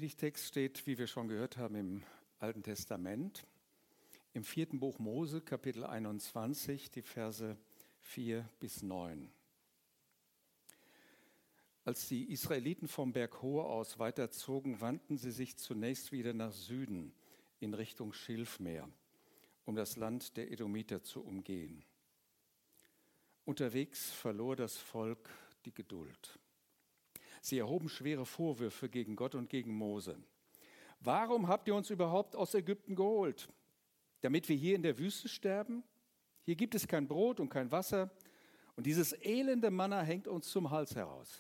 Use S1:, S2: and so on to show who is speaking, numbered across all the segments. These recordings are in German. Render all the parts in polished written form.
S1: Predigtext steht, wie wir schon gehört haben, im Alten Testament, im 4. Buch Mose, Kapitel 21, die Verse 4 bis 9. Als die Israeliten vom Berg Hor aus weiterzogen, wandten sie sich zunächst wieder nach Süden in Richtung Schilfmeer, um das Land der Edomiter zu umgehen. Unterwegs verlor das Volk die Geduld. Sie erhoben schwere Vorwürfe gegen Gott und gegen Mose. Warum habt ihr uns überhaupt aus Ägypten geholt? Damit wir hier in der Wüste sterben? Hier gibt es kein Brot und kein Wasser und dieses elende Manna hängt uns zum Hals heraus.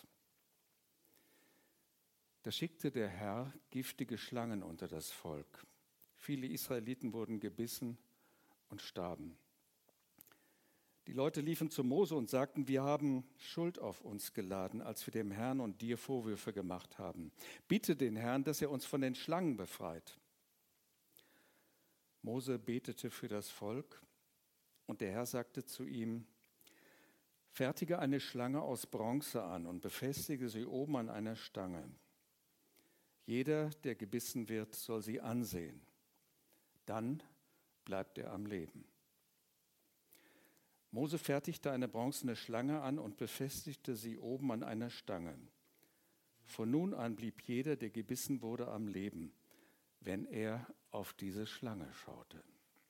S1: Da schickte der Herr giftige Schlangen unter das Volk. Viele Israeliten wurden gebissen und starben. Die Leute liefen zu Mose und sagten, wir haben Schuld auf uns geladen, als wir dem Herrn und dir Vorwürfe gemacht haben. Bitte den Herrn, dass er uns von den Schlangen befreit. Mose betete für das Volk und der Herr sagte zu ihm, fertige eine Schlange aus Bronze an und befestige sie oben an einer Stange. Jeder, der gebissen wird, soll sie ansehen. Dann bleibt er am Leben. Mose fertigte eine bronzene Schlange an und befestigte sie oben an einer Stange. Von nun an blieb jeder, der gebissen wurde, am Leben, wenn er auf diese Schlange schaute.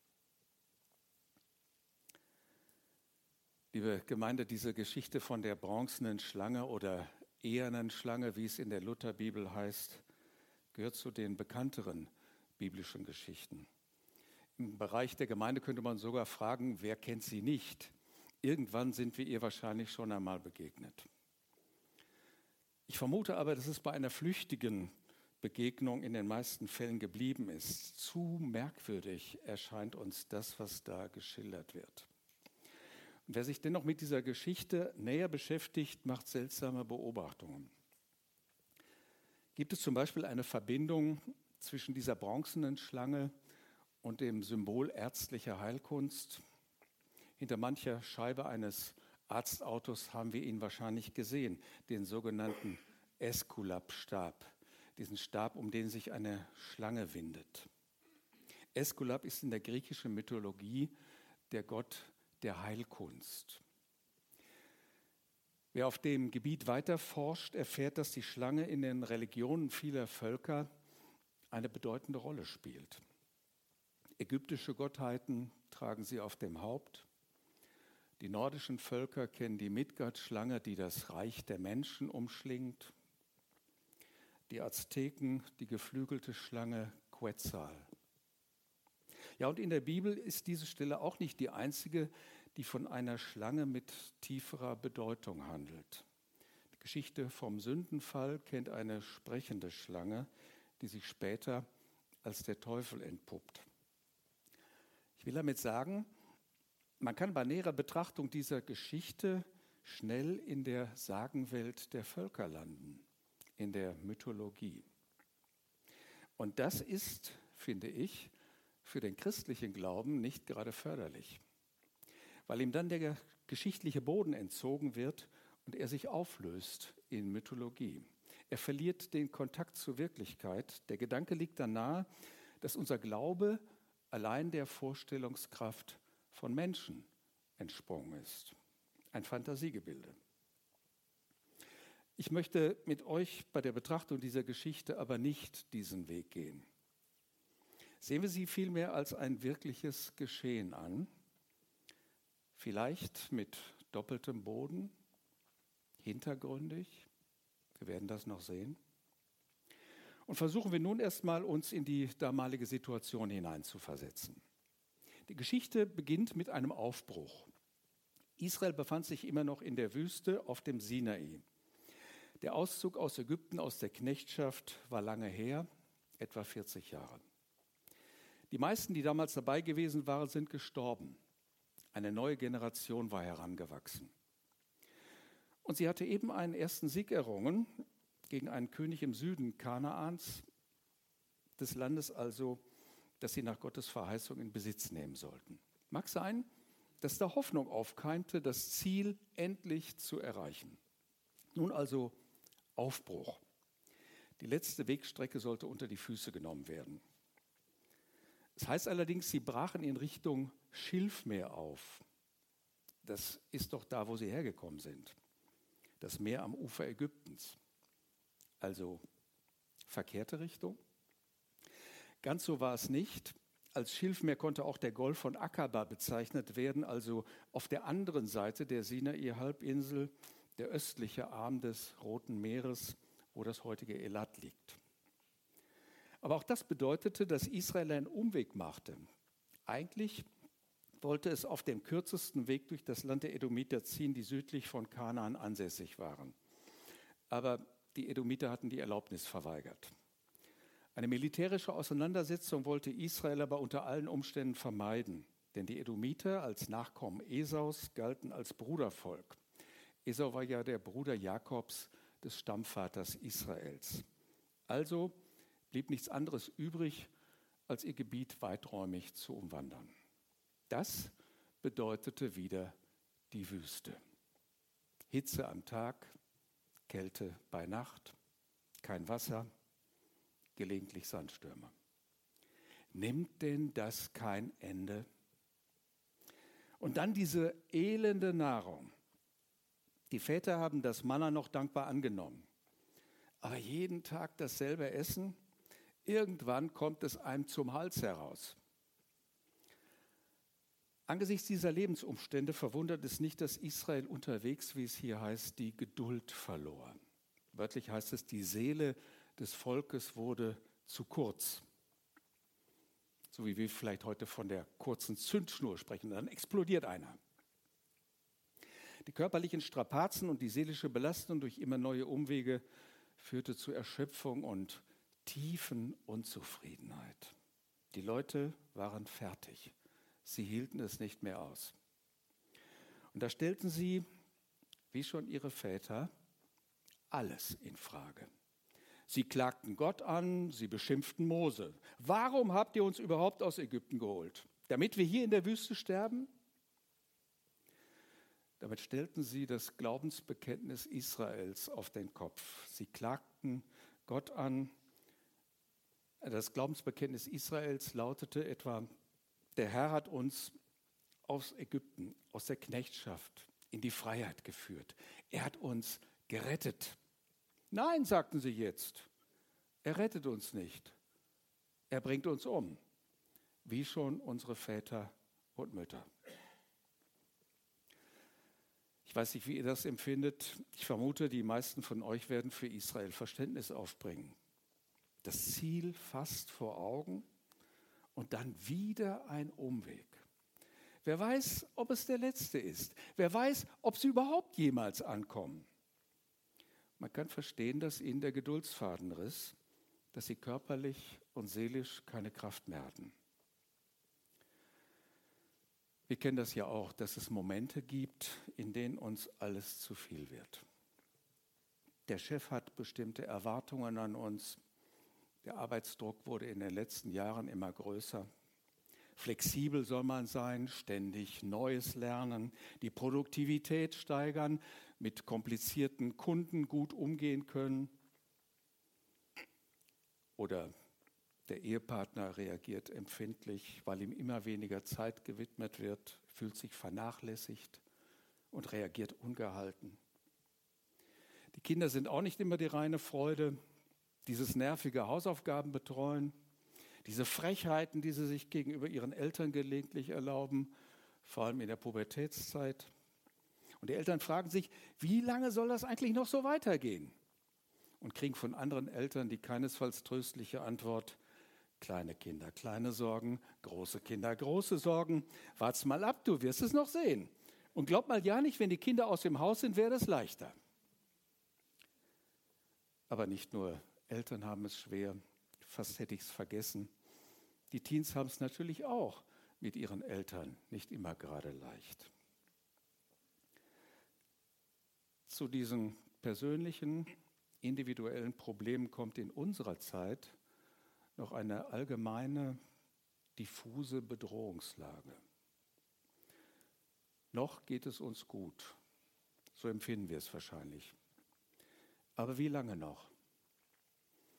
S1: Liebe Gemeinde, diese Geschichte von der bronzenen Schlange oder ehernen Schlange, wie es in der Lutherbibel heißt, gehört zu den bekannteren biblischen Geschichten. Im Bereich der Gemeinde könnte man sogar fragen, wer kennt sie nicht? Irgendwann sind wir ihr wahrscheinlich schon einmal begegnet. Ich vermute aber, dass es bei einer flüchtigen Begegnung in den meisten Fällen geblieben ist. Zu merkwürdig erscheint uns das, was da geschildert wird. Und wer sich dennoch mit dieser Geschichte näher beschäftigt, macht seltsame Beobachtungen. Gibt es zum Beispiel eine Verbindung zwischen dieser bronzenen Schlange und dem Symbol ärztlicher Heilkunst? Hinter mancher Scheibe eines Arztautos haben wir ihn wahrscheinlich gesehen, den sogenannten Äskulap-Stab, diesen Stab, um den sich eine Schlange windet. Äskulap ist in der griechischen Mythologie der Gott der Heilkunst. Wer auf dem Gebiet weiter forscht, erfährt, dass die Schlange in den Religionen vieler Völker eine bedeutende Rolle spielt. Ägyptische Gottheiten tragen sie auf dem Haupt. Die nordischen Völker kennen die Midgard-Schlange, die das Reich der Menschen umschlingt. Die Azteken die geflügelte Schlange Quetzal. Ja, und in der Bibel ist diese Stelle auch nicht die einzige, die von einer Schlange mit tieferer Bedeutung handelt. Die Geschichte vom Sündenfall kennt eine sprechende Schlange, die sich später als der Teufel entpuppt. Ich will damit sagen, man kann bei näherer Betrachtung dieser Geschichte schnell in der Sagenwelt der Völker landen, in der Mythologie. Und das ist, finde ich, für den christlichen Glauben nicht gerade förderlich, weil ihm dann der geschichtliche Boden entzogen wird und er sich auflöst in Mythologie. Er verliert den Kontakt zur Wirklichkeit. Der Gedanke liegt dann nahe, dass unser Glaube allein der Vorstellungskraft von Menschen entsprungen ist. Ein Fantasiegebilde. Ich möchte mit euch bei der Betrachtung dieser Geschichte aber nicht diesen Weg gehen. Sehen wir sie vielmehr als ein wirkliches Geschehen an, vielleicht mit doppeltem Boden, hintergründig, wir werden das noch sehen. Und versuchen wir nun erstmal, uns in die damalige Situation hineinzuversetzen. Die Geschichte beginnt mit einem Aufbruch. Israel befand sich immer noch in der Wüste auf dem Sinai. Der Auszug aus Ägypten, aus der Knechtschaft, war lange her, etwa 40 Jahre. Die meisten, die damals dabei gewesen waren, sind gestorben. Eine neue Generation war herangewachsen. Und sie hatte eben einen ersten Sieg errungen gegen einen König im Süden Kanaans, des Landes also, das sie nach Gottes Verheißung in Besitz nehmen sollten. Mag sein, dass da Hoffnung aufkeimte, das Ziel endlich zu erreichen. Nun also Aufbruch. Die letzte Wegstrecke sollte unter die Füße genommen werden. Es heißt allerdings, sie brachen in Richtung Schilfmeer auf. Das ist doch da, wo sie hergekommen sind. Das Meer am Ufer Ägyptens. Also verkehrte Richtung. Ganz so war es nicht. Als Schilfmeer konnte auch der Golf von Akaba bezeichnet werden, also auf der anderen Seite der Sinai-Halbinsel, der östliche Arm des Roten Meeres, wo das heutige Elat liegt. Aber auch das bedeutete, dass Israel einen Umweg machte. Eigentlich wollte es auf dem kürzesten Weg durch das Land der Edomiter ziehen, die südlich von Kanaan ansässig waren. Aber die Edomiter hatten die Erlaubnis verweigert. Eine militärische Auseinandersetzung wollte Israel aber unter allen Umständen vermeiden, denn die Edomiter als Nachkommen Esaus galten als Brudervolk. Esau war ja der Bruder Jakobs, des Stammvaters Israels. Also blieb nichts anderes übrig, als ihr Gebiet weiträumig zu umwandern. Das bedeutete wieder die Wüste. Hitze am Tag, Kälte bei Nacht, kein Wasser, gelegentlich Sandstürme. Nimmt denn das kein Ende? Und dann diese elende Nahrung. Die Väter haben das Manna noch dankbar angenommen. Aber jeden Tag dasselbe Essen, irgendwann kommt es einem zum Hals heraus. Angesichts dieser Lebensumstände verwundert es nicht, dass Israel unterwegs, wie es hier heißt, die Geduld verlor. Wörtlich heißt es, die Seele des Volkes wurde zu kurz. So wie wir vielleicht heute von der kurzen Zündschnur sprechen, dann explodiert einer. Die körperlichen Strapazen und die seelische Belastung durch immer neue Umwege führte zu Erschöpfung und tiefen Unzufriedenheit. Die Leute waren fertig. Sie hielten es nicht mehr aus. Und da stellten sie, wie schon ihre Väter, alles in Frage. Sie klagten Gott an, sie beschimpften Mose. Warum habt ihr uns überhaupt aus Ägypten geholt? Damit wir hier in der Wüste sterben? Damit stellten sie das Glaubensbekenntnis Israels auf den Kopf. Sie klagten Gott an. Das Glaubensbekenntnis Israels lautete etwa: Der Herr hat uns aus Ägypten, aus der Knechtschaft in die Freiheit geführt. Er hat uns gerettet. Nein, sagten sie jetzt, er rettet uns nicht. Er bringt uns um, wie schon unsere Väter und Mütter. Ich weiß nicht, wie ihr das empfindet. Ich vermute, die meisten von euch werden für Israel Verständnis aufbringen. Das Ziel fast vor Augen und dann wieder ein Umweg. Wer weiß, ob es der letzte ist. Wer weiß, ob sie überhaupt jemals ankommen. Man kann verstehen, dass ihnen der Geduldsfaden riss, dass sie körperlich und seelisch keine Kraft mehr hatten. Wir kennen das ja auch, dass es Momente gibt, in denen uns alles zu viel wird. Der Chef hat bestimmte Erwartungen an uns. Der Arbeitsdruck wurde in den letzten Jahren immer größer. Flexibel soll man sein, ständig Neues lernen, die Produktivität steigern, mit komplizierten Kunden gut umgehen können. Oder der Ehepartner reagiert empfindlich, weil ihm immer weniger Zeit gewidmet wird, fühlt sich vernachlässigt und reagiert ungehalten. Die Kinder sind auch nicht immer die reine Freude. Dieses nervige Hausaufgabenbetreuen, diese Frechheiten, die sie sich gegenüber ihren Eltern gelegentlich erlauben, vor allem in der Pubertätszeit. Und die Eltern fragen sich, wie lange soll das eigentlich noch so weitergehen? Und kriegen von anderen Eltern die keinesfalls tröstliche Antwort: Kleine Kinder, kleine Sorgen, große Kinder, große Sorgen. Wart's mal ab, du wirst es noch sehen. Und glaub mal ja nicht, wenn die Kinder aus dem Haus sind, wäre das leichter. Aber nicht nur Eltern haben es schwer, fast hätte ich es vergessen. Die Teens haben es natürlich auch mit ihren Eltern nicht immer gerade leicht. Zu diesen persönlichen, individuellen Problemen kommt in unserer Zeit noch eine allgemeine, diffuse Bedrohungslage. Noch geht es uns gut, so empfinden wir es wahrscheinlich. Aber wie lange noch?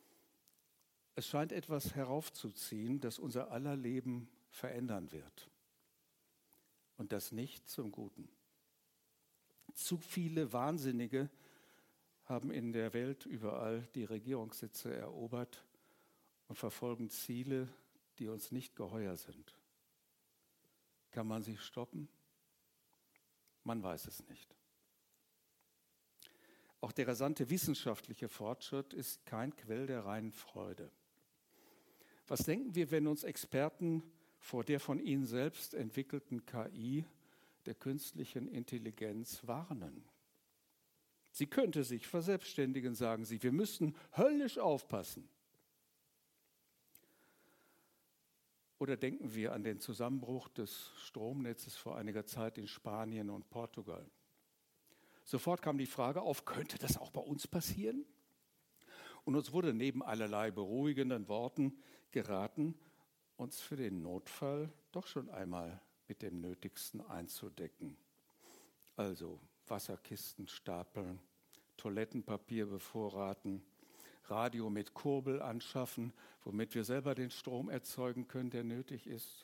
S1: Es scheint etwas heraufzuziehen, das unser aller Leben verändern wird. Und das nicht zum Guten. Zu viele Wahnsinnige haben in der Welt überall die Regierungssitze erobert und verfolgen Ziele, die uns nicht geheuer sind. Kann man sie stoppen? Man weiß es nicht. Auch der rasante wissenschaftliche Fortschritt ist kein Quell der reinen Freude. Was denken wir, wenn uns Experten vor der von ihnen selbst entwickelten KI, der künstlichen Intelligenz, warnen? Sie könnte sich verselbstständigen, sagen sie. Wir müssten höllisch aufpassen. Oder denken wir an den Zusammenbruch des Stromnetzes vor einiger Zeit in Spanien und Portugal. Sofort kam die Frage auf, könnte das auch bei uns passieren? Und uns wurde neben allerlei beruhigenden Worten geraten, uns für den Notfall doch schon einmal mit dem Nötigsten einzudecken. Also Wasserkisten stapeln, Toilettenpapier bevorraten, Radio mit Kurbel anschaffen, womit wir selber den Strom erzeugen können, der nötig ist.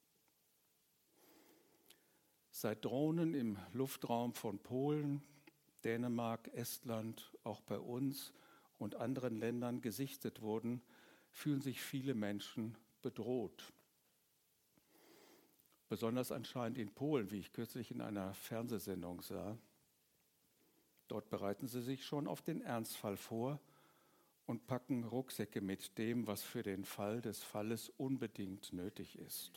S1: Seit Drohnen im Luftraum von Polen, Dänemark, Estland, auch bei uns und anderen Ländern gesichtet wurden, fühlen sich viele Menschen bedroht. Besonders anscheinend in Polen, wie ich kürzlich in einer Fernsehsendung sah. Dort bereiten sie sich schon auf den Ernstfall vor und packen Rucksäcke mit dem, was für den Fall des Falles unbedingt nötig ist.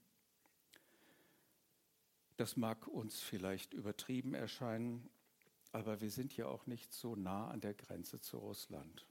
S1: Das mag uns vielleicht übertrieben erscheinen, aber wir sind ja auch nicht so nah an der Grenze zu Russland.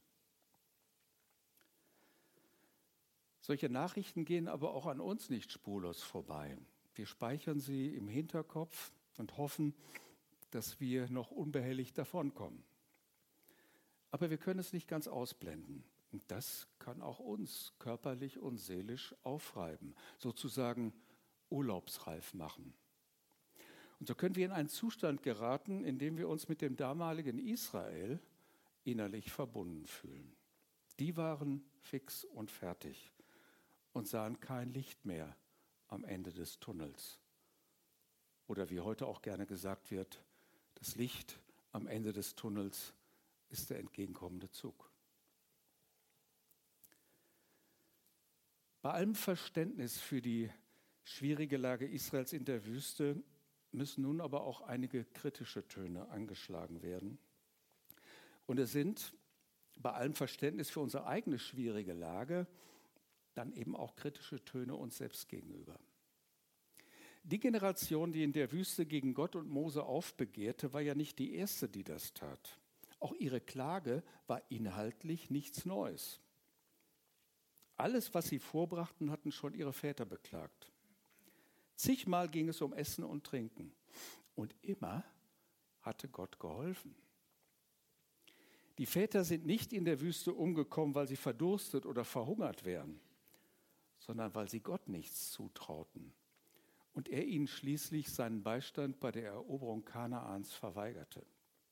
S1: Solche Nachrichten gehen aber auch an uns nicht spurlos vorbei. Wir speichern sie im Hinterkopf und hoffen, dass wir noch unbehelligt davonkommen. Aber wir können es nicht ganz ausblenden. Und das kann auch uns körperlich und seelisch aufreiben, sozusagen urlaubsreif machen. Und so können wir in einen Zustand geraten, in dem wir uns mit dem damaligen Israel innerlich verbunden fühlen. Die waren fix und fertig und sahen kein Licht mehr am Ende des Tunnels. Oder wie heute auch gerne gesagt wird, das Licht am Ende des Tunnels ist der entgegenkommende Zug. Bei allem Verständnis für die schwierige Lage Israels in der Wüste müssen nun aber auch einige kritische Töne angeschlagen werden. Und es sind bei allem Verständnis für unsere eigene schwierige Lage dann eben auch kritische Töne uns selbst gegenüber. Die Generation, die in der Wüste gegen Gott und Mose aufbegehrte, war ja nicht die erste, die das tat. Auch ihre Klage war inhaltlich nichts Neues. Alles, was sie vorbrachten, hatten schon ihre Väter beklagt. Zigmal ging es um Essen und Trinken. Und immer hatte Gott geholfen. Die Väter sind nicht in der Wüste umgekommen, weil sie verdurstet oder verhungert wären, sondern weil sie Gott nichts zutrauten und er ihnen schließlich seinen Beistand bei der Eroberung Kanaans verweigerte.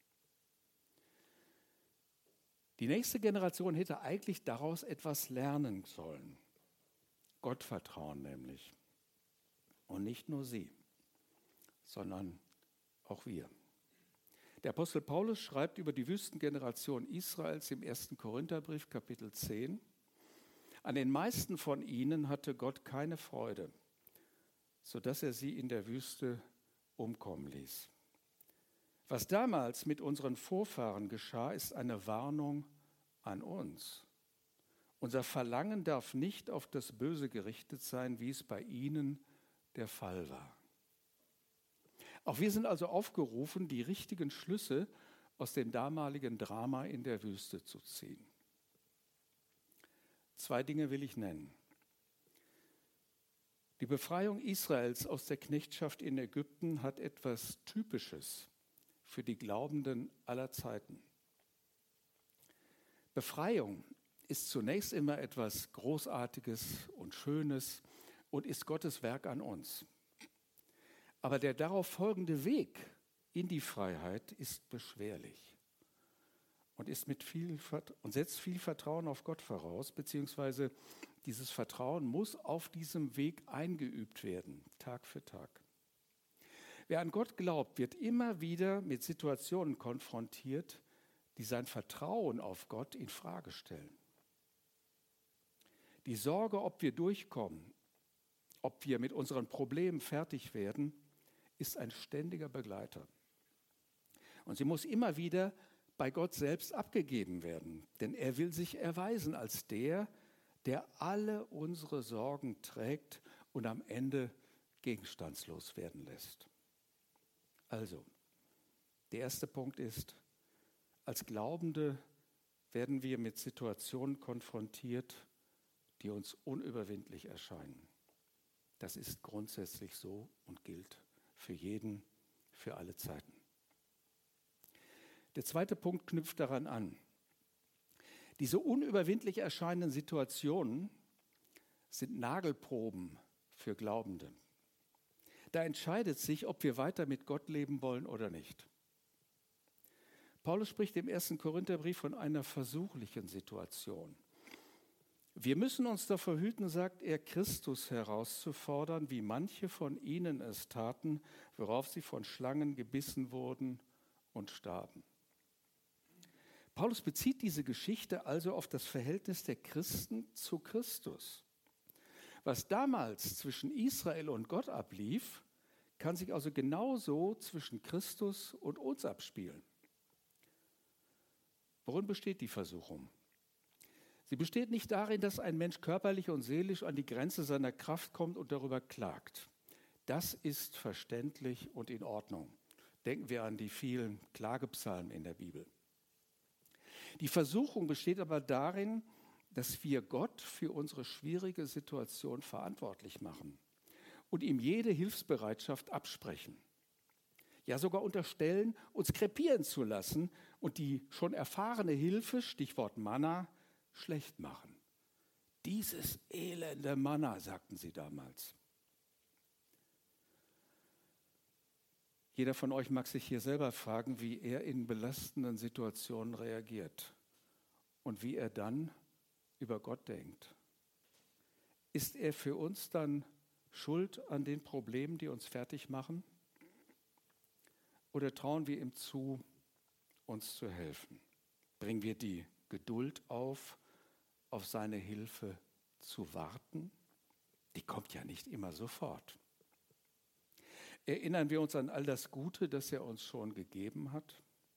S1: Die nächste Generation hätte eigentlich daraus etwas lernen sollen. Gottvertrauen nämlich. Und nicht nur sie, sondern auch wir. Der Apostel Paulus schreibt über die Wüstengeneration Israels im 1. Korintherbrief, Kapitel 10. An den meisten von ihnen hatte Gott keine Freude, sodass er sie in der Wüste umkommen ließ. Was damals mit unseren Vorfahren geschah, ist eine Warnung an uns. Unser Verlangen darf nicht auf das Böse gerichtet sein, wie es bei ihnen der Fall war. Auch wir sind also aufgerufen, die richtigen Schlüsse aus dem damaligen Drama in der Wüste zu ziehen. 2 Dinge will ich nennen. Die Befreiung Israels aus der Knechtschaft in Ägypten hat etwas Typisches für die Glaubenden aller Zeiten. Befreiung ist zunächst immer etwas Großartiges und Schönes und ist Gottes Werk an uns. Aber der darauf folgende Weg in die Freiheit ist beschwerlich. und setzt viel Vertrauen auf Gott voraus, beziehungsweise dieses Vertrauen muss auf diesem Weg eingeübt werden, Tag für Tag. Wer an Gott glaubt, wird immer wieder mit Situationen konfrontiert, die sein Vertrauen auf Gott in Frage stellen. Die Sorge, ob wir durchkommen, ob wir mit unseren Problemen fertig werden, ist ein ständiger Begleiter. Und sie muss immer wieder bei Gott selbst abgegeben werden, denn er will sich erweisen als der alle unsere Sorgen trägt und am Ende gegenstandslos werden lässt. Also, der erste Punkt ist, als Glaubende werden wir mit Situationen konfrontiert, die uns unüberwindlich erscheinen. Das ist grundsätzlich so und gilt für jeden, für alle Zeiten. Der zweite Punkt knüpft daran an. Diese unüberwindlich erscheinenden Situationen sind Nagelproben für Glaubende. Da entscheidet sich, ob wir weiter mit Gott leben wollen oder nicht. Paulus spricht im 1. Korintherbrief von einer versuchlichen Situation. Wir müssen uns davor hüten, sagt er, Christus herauszufordern, wie manche von ihnen es taten, worauf sie von Schlangen gebissen wurden und starben. Paulus bezieht diese Geschichte also auf das Verhältnis der Christen zu Christus. Was damals zwischen Israel und Gott ablief, kann sich also genauso zwischen Christus und uns abspielen. Worin besteht die Versuchung? Sie besteht nicht darin, dass ein Mensch körperlich und seelisch an die Grenze seiner Kraft kommt und darüber klagt. Das ist verständlich und in Ordnung. Denken wir an die vielen Klagepsalmen in der Bibel. Die Versuchung besteht aber darin, dass wir Gott für unsere schwierige Situation verantwortlich machen und ihm jede Hilfsbereitschaft absprechen. Ja, sogar unterstellen, uns krepieren zu lassen und die schon erfahrene Hilfe, Stichwort Manna, schlecht machen. Dieses elende Manna, sagten sie damals. Jeder von euch mag sich hier selber fragen, wie er in belastenden Situationen reagiert und wie er dann über Gott denkt. Ist er für uns dann schuld an den Problemen, die uns fertig machen? Oder trauen wir ihm zu, uns zu helfen? Bringen wir die Geduld auf seine Hilfe zu warten? Die kommt ja nicht immer sofort. Erinnern wir uns an all das Gute, das er uns schon gegeben hat?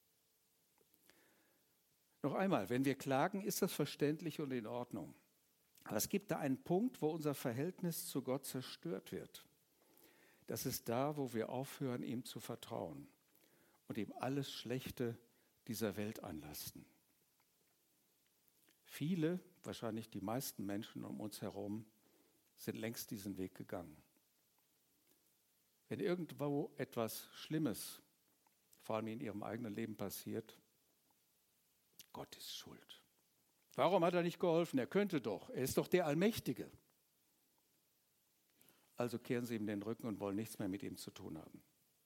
S1: Noch einmal, wenn wir klagen, ist das verständlich und in Ordnung. Aber es gibt da einen Punkt, wo unser Verhältnis zu Gott zerstört wird. Das ist da, wo wir aufhören, ihm zu vertrauen und ihm alles Schlechte dieser Welt anlasten. Viele, wahrscheinlich die meisten Menschen um uns herum, sind längst diesen Weg gegangen. Wenn irgendwo etwas Schlimmes, vor allem in ihrem eigenen Leben passiert, Gott ist schuld. Warum hat er nicht geholfen? Er könnte doch. Er ist doch der Allmächtige. Also kehren sie ihm den Rücken und wollen nichts mehr mit ihm zu tun haben.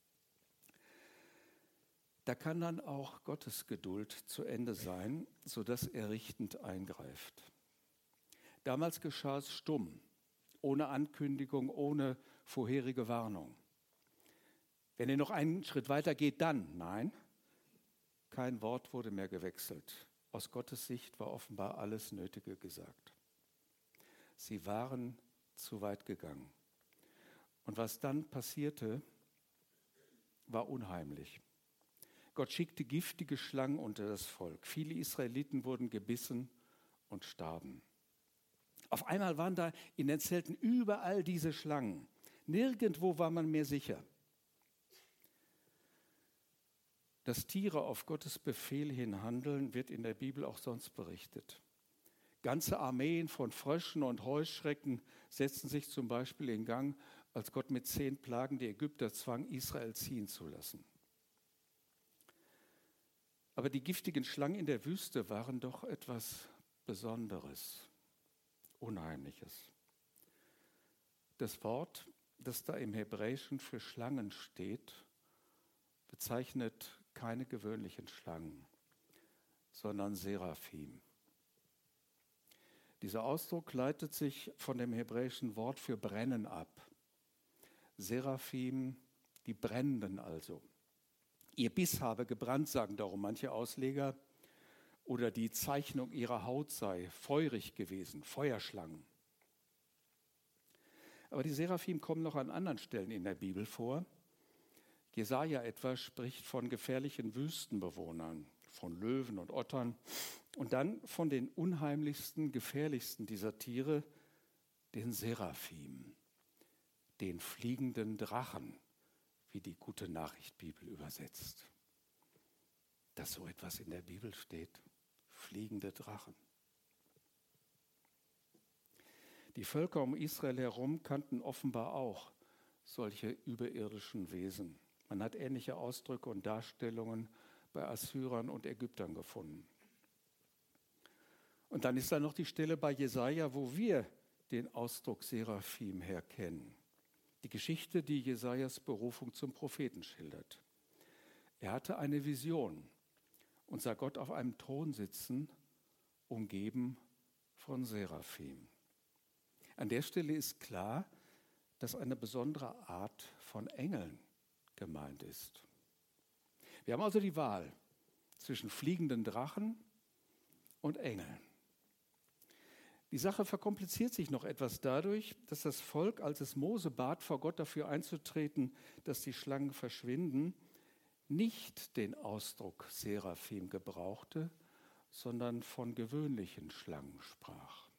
S1: Da kann dann auch Gottes Geduld zu Ende sein, sodass er richtend eingreift. Damals geschah es stumm, ohne Ankündigung, ohne vorherige Warnung. Wenn er noch einen Schritt weiter geht, dann, nein, kein Wort wurde mehr gewechselt. Aus Gottes Sicht war offenbar alles Nötige gesagt. Sie waren zu weit gegangen. Und was dann passierte, war unheimlich. Gott schickte giftige Schlangen unter das Volk. Viele Israeliten wurden gebissen und starben. Auf einmal waren da in den Zelten überall diese Schlangen. Nirgendwo war man mehr sicher. Dass Tiere auf Gottes Befehl hin handeln, wird in der Bibel auch sonst berichtet. Ganze Armeen von Fröschen und Heuschrecken setzten sich zum Beispiel in Gang, als Gott mit 10 Plagen die Ägypter zwang, Israel ziehen zu lassen. Aber die giftigen Schlangen in der Wüste waren doch etwas Besonderes, Unheimliches. Das Wort, das da im Hebräischen für Schlangen steht, bezeichnet keine gewöhnlichen Schlangen, sondern Seraphim. Dieser Ausdruck leitet sich von dem hebräischen Wort für brennen ab. Seraphim, die Brennenden also. Ihr Biss habe gebrannt, sagen darum manche Ausleger, oder die Zeichnung ihrer Haut sei feurig gewesen, Feuerschlangen. Aber die Seraphim kommen noch an anderen Stellen in der Bibel vor. Jesaja etwa spricht von gefährlichen Wüstenbewohnern, von Löwen und Ottern und dann von den unheimlichsten, gefährlichsten dieser Tiere, den Seraphim, den fliegenden Drachen, wie die Gute Nachricht Bibel übersetzt. Dass so etwas in der Bibel steht, fliegende Drachen. Die Völker um Israel herum kannten offenbar auch solche überirdischen Wesen. Man hat ähnliche Ausdrücke und Darstellungen bei Assyrern und Ägyptern gefunden. Und dann ist da noch die Stelle bei Jesaja, wo wir den Ausdruck Seraphim herkennen. Die Geschichte, die Jesajas Berufung zum Propheten schildert. Er hatte eine Vision und sah Gott auf einem Thron sitzen, umgeben von Seraphim. An der Stelle ist klar, dass eine besondere Art von Engeln gemeint ist. Wir haben also die Wahl zwischen fliegenden Drachen und Engeln. Die Sache verkompliziert sich noch etwas dadurch, dass das Volk, als es Mose bat, vor Gott dafür einzutreten, dass die Schlangen verschwinden, nicht den Ausdruck Seraphim gebrauchte, sondern von gewöhnlichen Schlangen sprach.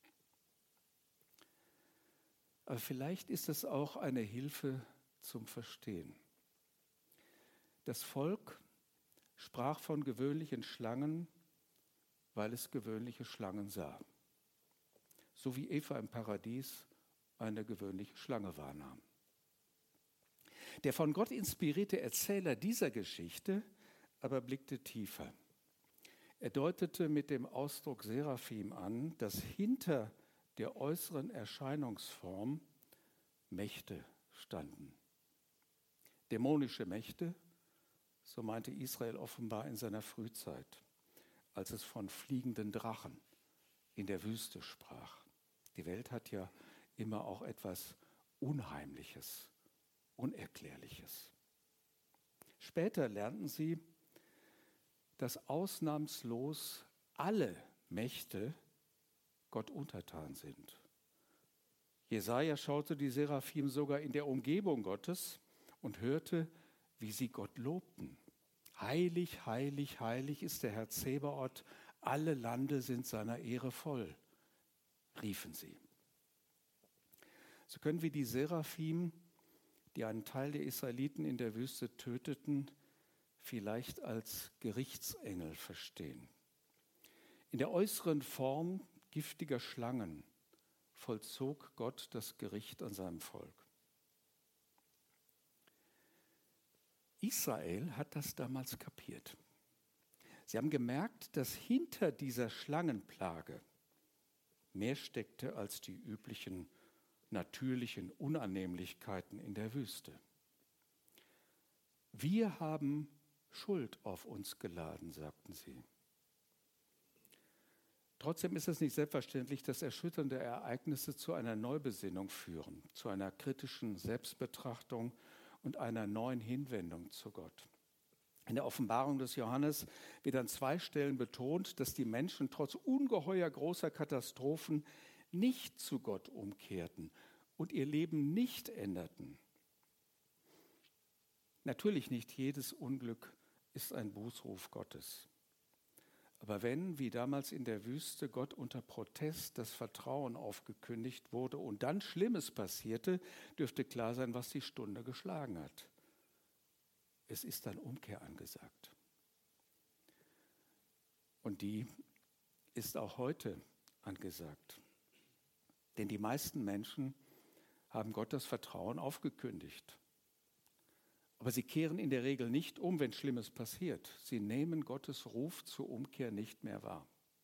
S1: Aber vielleicht ist es auch eine Hilfe zum Verstehen. Das Volk sprach von gewöhnlichen Schlangen, weil es gewöhnliche Schlangen sah. So wie Eva im Paradies eine gewöhnliche Schlange wahrnahm. Der von Gott inspirierte Erzähler dieser Geschichte aber blickte tiefer. Er deutete mit dem Ausdruck Seraphim an, dass hinter der äußeren Erscheinungsform Mächte standen. Dämonische Mächte, so meinte Israel offenbar in seiner Frühzeit, als es von fliegenden Drachen in der Wüste sprach. Die Welt hat ja immer auch etwas Unheimliches, Unerklärliches. Später lernten sie, dass ausnahmslos alle Mächte Gott untertan sind. Jesaja schaute die Seraphim sogar in der Umgebung Gottes und hörte, wie sie Gott lobten. Heilig, heilig, heilig ist der Herr Zebaoth, alle Lande sind seiner Ehre voll, riefen sie. So können wir die Seraphim, die einen Teil der Israeliten in der Wüste töteten, vielleicht als Gerichtsengel verstehen. In der äußeren Form giftiger Schlangen vollzog Gott das Gericht an seinem Volk. Israel hat das damals kapiert. Sie haben gemerkt, dass hinter dieser Schlangenplage mehr steckte als die üblichen natürlichen Unannehmlichkeiten in der Wüste. Wir haben Schuld auf uns geladen, sagten sie. Trotzdem ist es nicht selbstverständlich, dass erschütternde Ereignisse zu einer Neubesinnung führen, zu einer kritischen Selbstbetrachtung und einer neuen Hinwendung zu Gott. In der Offenbarung des Johannes wird an 2 Stellen betont, dass die Menschen trotz ungeheuer großer Katastrophen nicht zu Gott umkehrten und ihr Leben nicht änderten. Natürlich nicht jedes Unglück ist ein Bußruf Gottes. Aber wenn, wie damals in der Wüste, Gott unter Protest das Vertrauen aufgekündigt wurde und dann Schlimmes passierte, dürfte klar sein, was die Stunde geschlagen hat. Es ist dann Umkehr angesagt. Und die ist auch heute angesagt. Denn die meisten Menschen haben Gott das Vertrauen aufgekündigt. Aber sie kehren in der Regel nicht um, wenn Schlimmes passiert. Sie nehmen Gottes Ruf zur Umkehr nicht mehr wahr.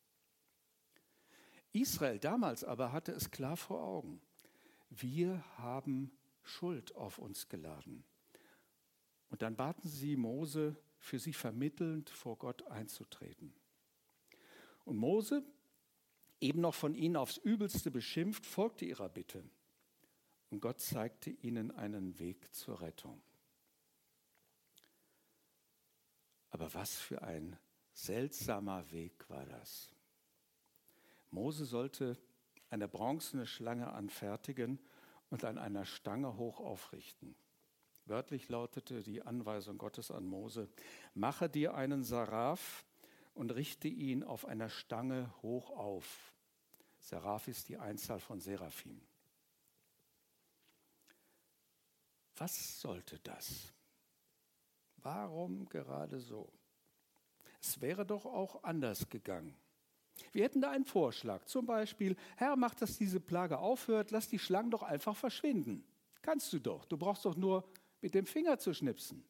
S1: Israel damals aber hatte es klar vor Augen. Wir haben Schuld auf uns geladen. Und dann baten sie Mose, für sie vermittelnd vor Gott einzutreten. Und Mose, eben noch von ihnen aufs Übelste beschimpft, folgte ihrer Bitte. Und Gott zeigte ihnen einen Weg zur Rettung. Aber was für ein seltsamer Weg war das. Mose sollte eine bronzene Schlange anfertigen und an einer Stange hoch aufrichten. Wörtlich lautete die Anweisung Gottes an Mose: Mache dir einen Saraf und richte ihn auf einer Stange hoch auf. Saraf ist die Einzahl von Seraphim. Was sollte das? Warum gerade so? Es wäre doch auch anders gegangen. Wir hätten da einen Vorschlag, zum Beispiel: Herr, mach, dass diese Plage aufhört, lass die Schlangen doch einfach verschwinden. Kannst du doch, du brauchst doch nur mit dem Finger zu schnipsen.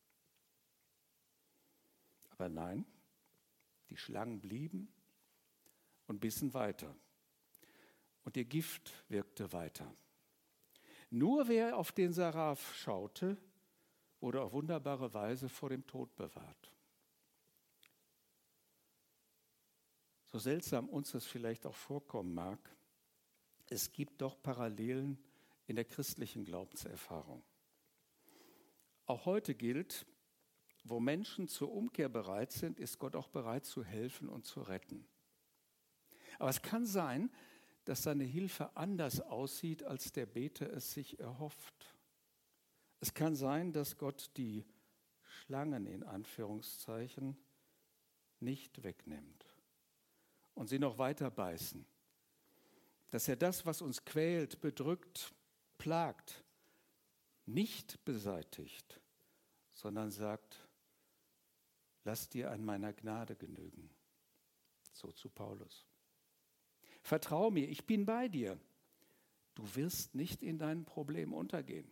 S1: Aber nein, die Schlangen blieben und bissen weiter. Und ihr Gift wirkte weiter. Nur wer auf den Saraf schaute, wurde auf wunderbare Weise vor dem Tod bewahrt. So seltsam uns das vielleicht auch vorkommen mag, es gibt doch Parallelen in der christlichen Glaubenserfahrung. Auch heute gilt, wo Menschen zur Umkehr bereit sind, ist Gott auch bereit zu helfen und zu retten. Aber es kann sein, dass seine Hilfe anders aussieht, als der Beter es sich erhofft. Es kann sein, dass Gott die Schlangen in Anführungszeichen nicht wegnimmt und sie noch weiter beißen. Dass er das, was uns quält, bedrückt, plagt, nicht beseitigt, sondern sagt: Lass dir an meiner Gnade genügen. So zu Paulus. Vertrau mir, ich bin bei dir. Du wirst nicht in deinem Problem untergehen.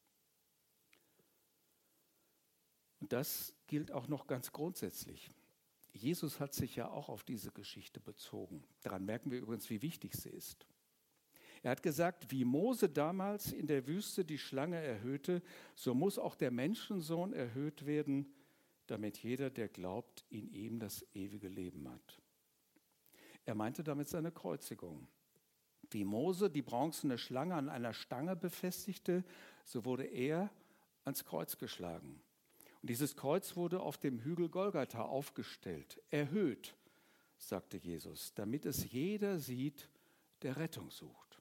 S1: Und das gilt auch noch ganz grundsätzlich. Jesus hat sich ja auch auf diese Geschichte bezogen. Daran merken wir übrigens, wie wichtig sie ist. Er hat gesagt, wie Mose damals in der Wüste die Schlange erhöhte, so muss auch der Menschensohn erhöht werden, damit jeder, der glaubt, in ihm das ewige Leben hat. Er meinte damit seine Kreuzigung. Wie Mose die bronzene Schlange an einer Stange befestigte, so wurde er ans Kreuz geschlagen. Und dieses Kreuz wurde auf dem Hügel Golgatha aufgestellt, erhöht, sagte Jesus, damit es jeder sieht, der Rettung sucht.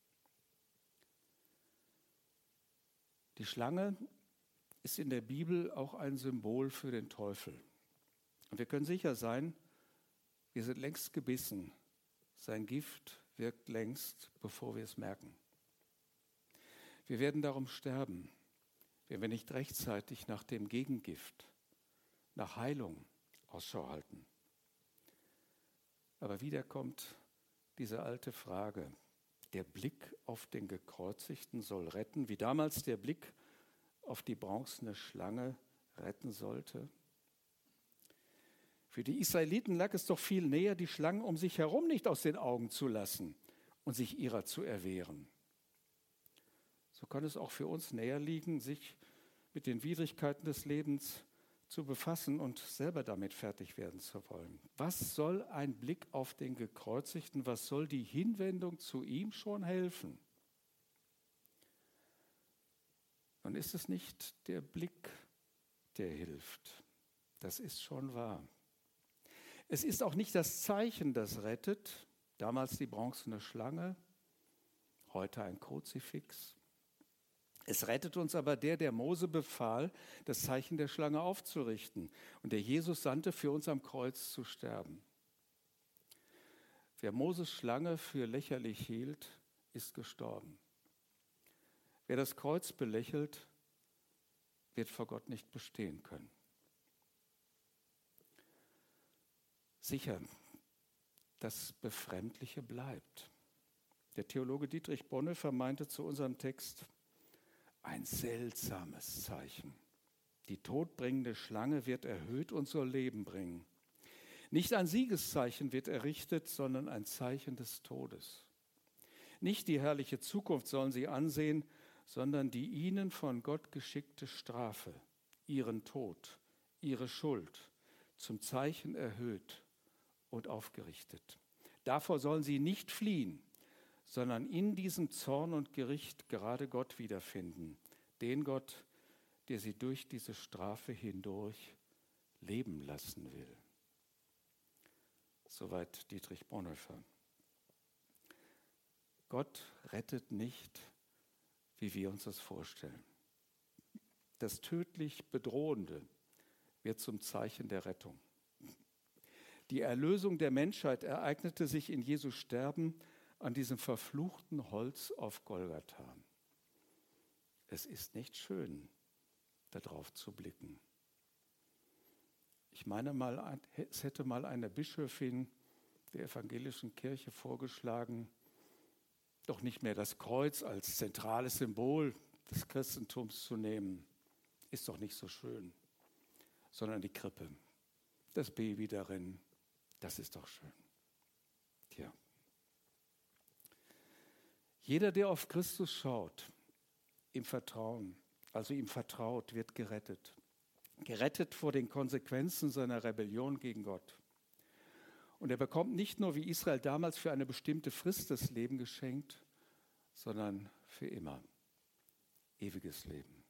S1: Die Schlange ist in der Bibel auch ein Symbol für den Teufel. Und wir können sicher sein, wir sind längst gebissen. Sein Gift wirkt längst, bevor wir es merken. Wir werden darum sterben, wenn wir nicht rechtzeitig nach dem Gegengift, nach Heilung Ausschau halten. Aber wieder kommt diese alte Frage: Der Blick auf den Gekreuzigten soll retten, wie damals der Blick auf die bronzene Schlange retten sollte. Für die Israeliten lag es doch viel näher, die Schlangen um sich herum nicht aus den Augen zu lassen und sich ihrer zu erwehren. So kann es auch für uns näher liegen, sich mit den Widrigkeiten des Lebens zu befassen und selber damit fertig werden zu wollen. Was soll ein Blick auf den Gekreuzigten, was soll die Hinwendung zu ihm schon helfen? Dann ist es nicht der Blick, der hilft. Das ist schon wahr. Es ist auch nicht das Zeichen, das rettet, damals die bronzene Schlange, heute ein Kruzifix. Es rettet uns aber der Mose befahl, das Zeichen der Schlange aufzurichten und der Jesus sandte, für uns am Kreuz zu sterben. Wer Moses Schlange für lächerlich hielt, ist gestorben. Wer das Kreuz belächelt, wird vor Gott nicht bestehen können. Sicher, das Befremdliche bleibt. Der Theologe Dietrich Bonhoeffer meinte zu unserem Text: Ein seltsames Zeichen. Die todbringende Schlange wird erhöht und soll Leben bringen. Nicht ein Siegeszeichen wird errichtet, sondern ein Zeichen des Todes. Nicht die herrliche Zukunft sollen sie ansehen, sondern die ihnen von Gott geschickte Strafe, ihren Tod, ihre Schuld, zum Zeichen erhöht und aufgerichtet. Davor sollen sie nicht fliehen, sondern in diesem Zorn und Gericht gerade Gott wiederfinden. Den Gott, der sie durch diese Strafe hindurch leben lassen will. Soweit Dietrich Bonhoeffer. Gott rettet nicht, wie wir uns das vorstellen. Das tödlich Bedrohende wird zum Zeichen der Rettung. Die Erlösung der Menschheit ereignete sich in Jesu Sterben an diesem verfluchten Holz auf Golgatha. Es ist nicht schön, darauf zu blicken. Ich meine mal, es hätte mal eine Bischöfin der evangelischen Kirche vorgeschlagen, doch nicht mehr das Kreuz als zentrales Symbol des Christentums zu nehmen. Ist doch nicht so schön, sondern die Krippe, das Baby darin, das ist doch schön. Tja. Jeder, der auf Christus schaut, im Vertrauen, also ihm vertraut, wird gerettet. Gerettet vor den Konsequenzen seiner Rebellion gegen Gott. Und er bekommt nicht nur wie Israel damals für eine bestimmte Frist das Leben geschenkt, sondern für immer. Ewiges Leben.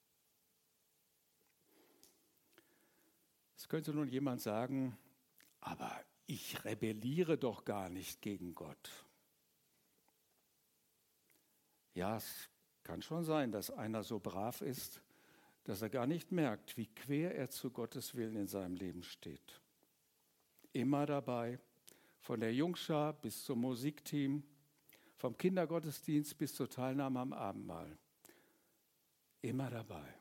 S1: Es könnte nun jemand sagen, aber ich rebelliere doch gar nicht gegen Gott. Ja, es kann schon sein, dass einer so brav ist, dass er gar nicht merkt, wie quer er zu Gottes Willen in seinem Leben steht. Immer dabei, von der Jungschar bis zum Musikteam, vom Kindergottesdienst bis zur Teilnahme am Abendmahl. Immer dabei.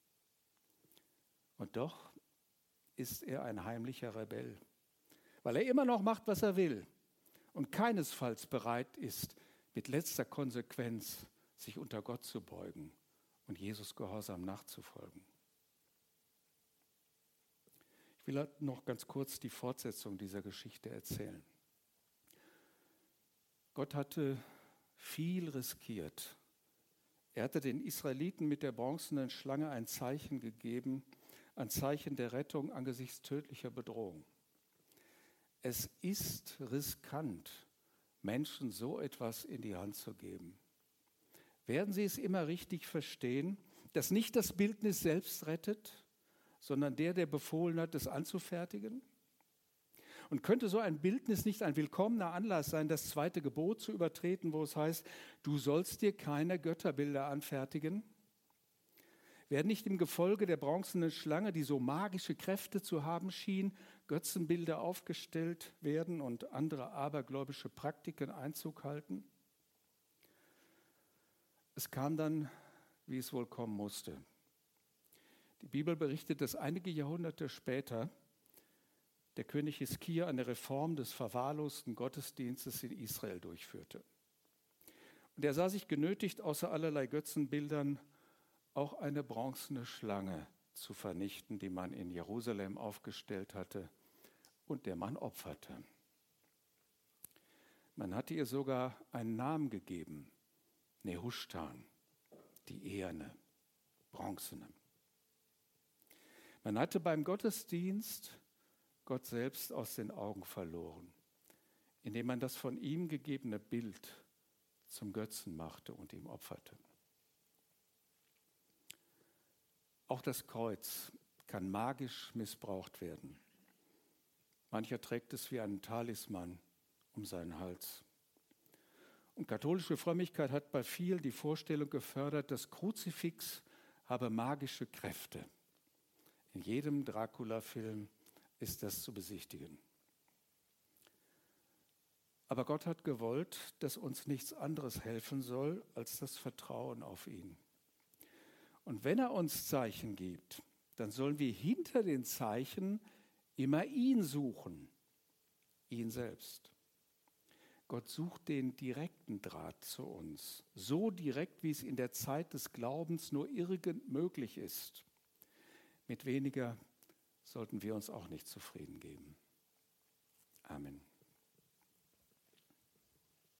S1: Und doch ist er ein heimlicher Rebell, weil er immer noch macht, was er will und keinesfalls bereit ist, mit letzter Konsequenz sich unter Gott zu beugen und Jesus gehorsam nachzufolgen. Ich will noch ganz kurz die Fortsetzung dieser Geschichte erzählen. Gott hatte viel riskiert. Er hatte den Israeliten mit der bronzenen Schlange ein Zeichen gegeben, ein Zeichen der Rettung angesichts tödlicher Bedrohung. Es ist riskant, Menschen so etwas in die Hand zu geben. Werden sie es immer richtig verstehen, dass nicht das Bildnis selbst rettet, sondern der befohlen hat, es anzufertigen? Und könnte so ein Bildnis nicht ein willkommener Anlass sein, das 2. Gebot zu übertreten, wo es heißt, du sollst dir keine Götterbilder anfertigen? Werden nicht im Gefolge der bronzenen Schlange, die so magische Kräfte zu haben schien, Götzenbilder aufgestellt werden und andere abergläubische Praktiken Einzug halten? Es kam dann, wie es wohl kommen musste. Die Bibel berichtet, dass einige Jahrhunderte später der König Hiskia eine Reform des verwahrlosten Gottesdienstes in Israel durchführte. Und er sah sich genötigt, außer allerlei Götzenbildern auch eine bronzene Schlange zu vernichten, die man in Jerusalem aufgestellt hatte und der man opferte. Man hatte ihr sogar einen Namen gegeben, Nehushtan, die eherne, bronzene. Man hatte beim Gottesdienst Gott selbst aus den Augen verloren, indem man das von ihm gegebene Bild zum Götzen machte und ihm opferte. Auch das Kreuz kann magisch missbraucht werden. Mancher trägt es wie einen Talisman um seinen Hals. Und katholische Frömmigkeit hat bei vielen die Vorstellung gefördert, das Kruzifix habe magische Kräfte. In jedem Dracula-Film ist das zu besichtigen. Aber Gott hat gewollt, dass uns nichts anderes helfen soll, als das Vertrauen auf ihn. Und wenn er uns Zeichen gibt, dann sollen wir hinter den Zeichen immer ihn suchen, ihn selbst. Gott sucht den direkten Draht zu uns, so direkt, wie es in der Zeit des Glaubens nur irgend möglich ist. Mit weniger sollten wir uns auch nicht zufrieden geben. Amen.